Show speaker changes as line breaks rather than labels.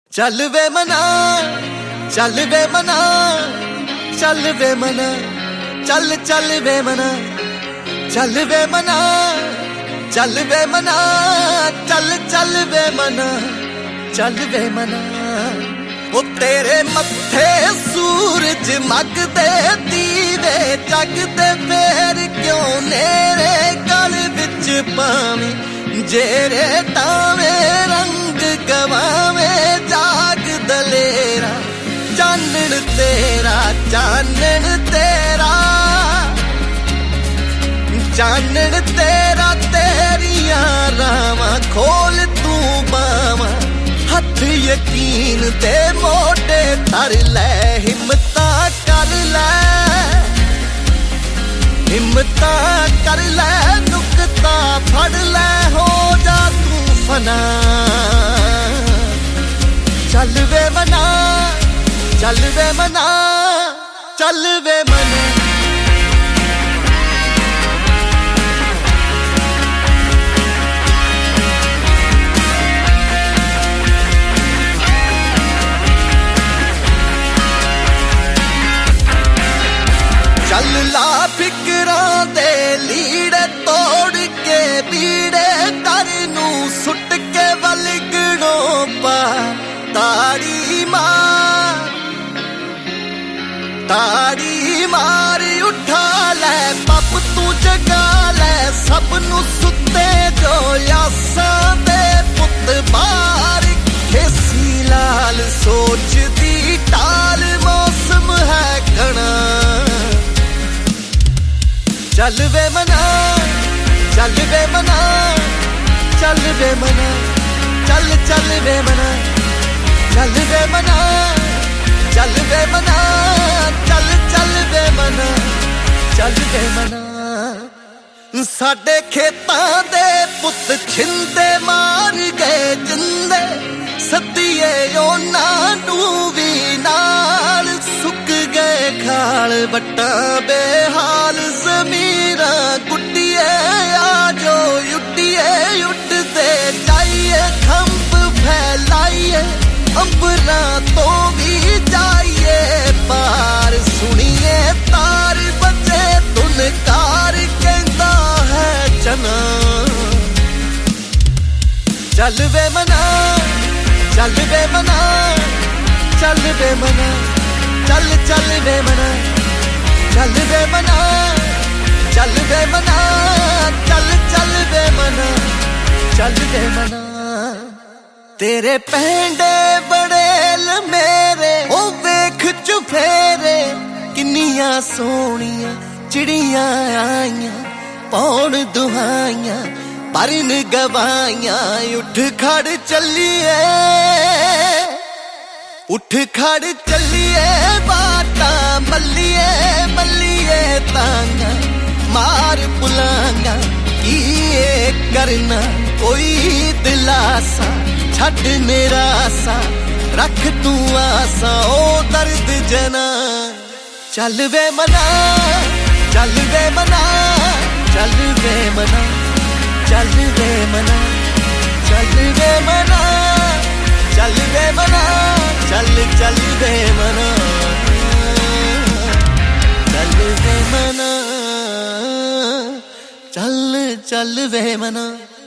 ਚੱਲ ਵੇ ਮਨਾ, ਚੱਲ ਵੇ ਮਨਾ, ਚੱਲ ਵੇ ਮਨਾ, ਚੱਲ ਚੱਲ ਵੇ ਮਨਾ, ਚੱਲ ਵੇ ਮਨਾ, ਚੱਲ ਵੇ ਮਨਾ, ਚੱਲ ਚੱਲ ਵੇ ਮਨਾ, ਚੱਲ ਵੇ ਮਨਾ। ਉਹ ਤੇਰੇ ਮੱਥੇ ਸੂਰਜ ਮੱਗਦੇ ਦੀਵੇ ਜਗਦੇ ਫੇਰ ਕਿਉਂ ਨੇਰੇ ਗਲ ਵਿੱਚ ਪਾਵੇਂ ਜਿਹੜੇ ਟਾਵੇਂ ਰੰਗ ਗਵਾਵੇਂ ਜਾਗ ਦਲੇਰਾ ਚਾਨਣ ਤੇਰਾ ਚਾਨਣ ਤੇਰਾ ਚਾਨਣ ਤੇਰਾ ਤੇਰੀਆਂ ਰਾਵਾਂ ਖੋਲ ਤੂੰ ਬਾਵਾਂ ਹੱਥ ਯਕੀਨ ਤੇ ਮੋਢੇ ਧਰ ਲੈ ਹਿੰਮਤਾਂ ਕਰ ਲੈ ਹਿੰਮਤਾਂ ਕਰ ਲੈ ਨੁਕਤਾ ਫੜ ਲੈ ਹੋ ਜਾ ਤੂੰ ਫਨਾ ਚੱਲ ਵੇ ਮਨਾ ਚੱਲ ਵੇ ਮਨਾ ਚੱਲ ਵੇ ਮਨਾ ਚੱਲ ਲਾ ਫਿਕਰਾਂ ਦੇ ਲੀੜੇ ਤੋੜ ਕੇ ਬੀੜੇ ਦਰ ਨੂੰ ਸੁੱਟ ਕੇ ਵਲਗਣੋਂ ਪਾ ਤਾੜੀ ਮਾਰ ਉਠਾ ਲੈ ਪੱਪ ਤੂੰ ਜਗਾ ਲੈ ਸਭ ਨੂੰ ਸੁੱਤੇ ਜੋ ਆਸਾਂ ਦੇ ਪੁੱਤ ਬਾਹਰ ਖੇਸੀ ਲਾਲ ਸੋਚਦੀ ਟਾਲ ਮੌਸਮ ਹੈ ਘਣਾ ਚੱਲ ਵੇ ਮਨਾ ਚੱਲ ਵੇ ਮਨਾ ਚੱਲ ਵੇ ਮਨਾ ਚੱਲ ਚੱਲ ਵੇ ਮਨਾ ਚੱਲ ਵੇ ਮਨਾ ਚੱਲ ਵੇ ਮਨਾ ਚੱਲ ਚੱਲ ਵੇ ਮਨਾ ਚੱਲ ਵੇ ਮਨਾ ਸਾਡੇ ਖੇਤਾਂ ਦੇ ਪੁੱਤ ਛਿੰਦੇ ਮਾਰ ਗਏ ਜਿੰਦੇ ਸੱਦੀਏ ਉਹਨਾਂ ਨੂੰ ਵੀ ਨਾਲ ਸੁੱਕ ਗਏ ਖਾਲ ਵੱਟਾਂ ਬੇਹਾਲ ਜ਼ਮੀਰਾਂ ਗੁੱਡੀਏ ਆ ਜੋ ਉੱਡੀਏ ਉੱਡਦੇ ਜਾਈਏ ਖੰਭ ਫੈਲਾਈਏ ਅੰਬਰਾਂ ਤੋਂ ਵੀ ਜਾਈਏ ਪਾਰ ਸੁਣੀਏ ਤਾਰ ਬੱਚੇ ਧੁਨਕਾਰ ਕਹਿੰਦਾ ਹੈ ਚਨਾ ਚੱਲ ਵੇ ਮਨਾ ਚੱਲ ਵੇ ਮਨਾ ਚੱਲ ਵੇ ਮਨਾ ਚੱਲ ਚੱਲ ਵੇ ਮਨਾ ਚੱਲ ਵੇ ਮਨਾ ਚੱਲ ਵੇ ਮਨਾ ਚੱਲ ਚੱਲ ਵੇ ਮਨਾ ਚੱਲ ਵੇ ਮਨਾ ਤੇਰੇ ਪੈਂਡੇ ਬੜੇਲ ਮੇਰੇ ਉਹ ਵੇਖ ਚੁਫੇਰੇ ਕਿੰਨੀਆਂ ਸੋਹਣੀਆਂ ਚਿੜੀਆਂ ਆਈਆਂ ਪੌਣ ਦੁਹਾਈਆਂ ਪਰਨ ਗਵਾਈਆਂ ਉੱਠ ਖੜ ਚੱਲੀਏ ਉੱਠ ਖੜ ਚੱਲੀਏ ਬਾਤਾਂ ਮੱਲੀਏ ਮੱਲੀਏ ਤਾਂਗਾ ਮਾਰ ਪੁਲਾਂਗਾ ਕੀ ਕਰਨਾ ਕੋਈ ਦਿਲਾਸਾ ਛੱਡ ਨਿਰਾਸਾ ਰੱਖ ਤੂੰ ਆਸਾ ਉਹ ਦਰਦ ਜਨਾ ਚੱਲ ਵੇ ਮਨਾ ਚੱਲ ਵੇ ਮਨਾ ਚੱਲ ਵੇ ਮਨਾ ਚੱਲ ਵੇ ਮਨਾ ਚੱਲ ਵੇ ਮਨਾ ਚੱਲ ਵੇ ਮਨਾ ਚੱਲ ਚੱਲ ਵੇ ਮਨਾ ਚੱਲ ਵੇ ਮਨਾ ਚੱਲ ਚੱਲ ਵੇ ਮਨਾ